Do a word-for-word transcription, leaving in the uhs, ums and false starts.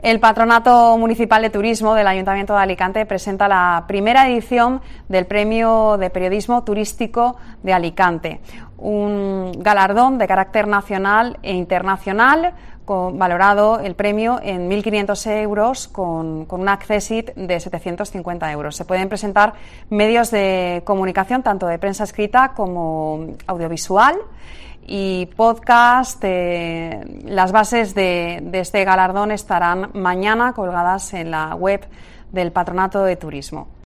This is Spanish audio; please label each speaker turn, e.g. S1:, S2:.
S1: El Patronato Municipal de Turismo del Ayuntamiento de Alicante presenta la primera edición del Premio de Periodismo Turístico de Alicante, un galardón de carácter nacional e internacional, con, valorado el premio en mil quinientos euros con, con un accessit de setecientos cincuenta euros. Se pueden presentar medios de comunicación, tanto de prensa escrita como audiovisual, y podcast. Eh, las bases de, de este galardón estarán mañana colgadas en la web del Patronato de Turismo.